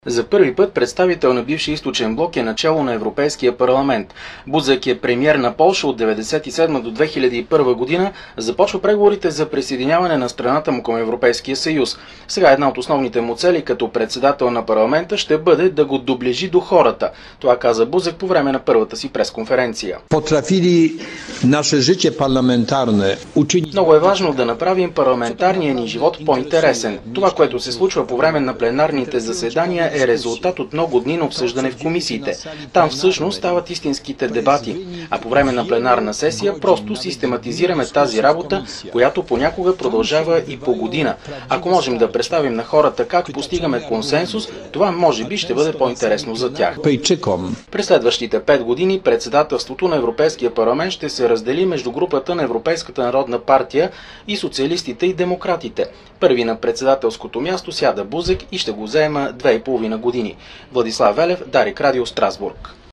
За първи път представител на бившия източен блок е начело на Европейския парламент. Бузек е премиер на Полша от 1997 до 2001 година. Започва преговорите за присъединяване на страната му към Европейския съюз. Сега една от основните му цели като председател на парламента ще бъде да го доближи до хората. Това каза Бузек по време на първата си пресконференция. Потрafili наше życie парламентарне учинить. Много е важно да направим парламентарния ни живот по-интересен. Това, което се случва по време на пленарните заседания, е резултат от много дни на обсъждане в комисиите. Там всъщност стават истинските дебати, а по време на пленарна сесия просто систематизираме тази работа, която понякога продължава и по година. Ако можем да представим на хората как постигаме консенсус, това може би ще бъде по-интересно за тях. През следващите 5 години председателството на Европейския парламент ще се раздели между групата на Европейската народна партия и социалистите и демократите. Първи на председателското място сяда Бузек и ще го заема 2,5 години. Владислав Велев, Дарик Радио, Страсбург.